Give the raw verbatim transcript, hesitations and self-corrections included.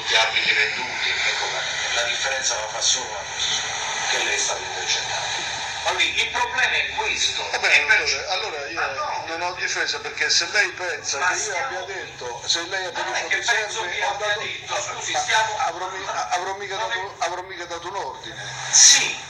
gli arbitri venduti, ecco, la differenza la fa solo una cosa, che lei è stato intercettato. Quindi il problema è questo. Va bene, per... dottore, allora io no, non ho difesa, perché se lei pensa ma che io stiamo... abbia detto, se lei ha non è tenuto che penso riserve, che ho abbia dato, detto, scusi, stiamo... avrò, mi- avrò mica dato, avrò mica dato un ordine. Sì,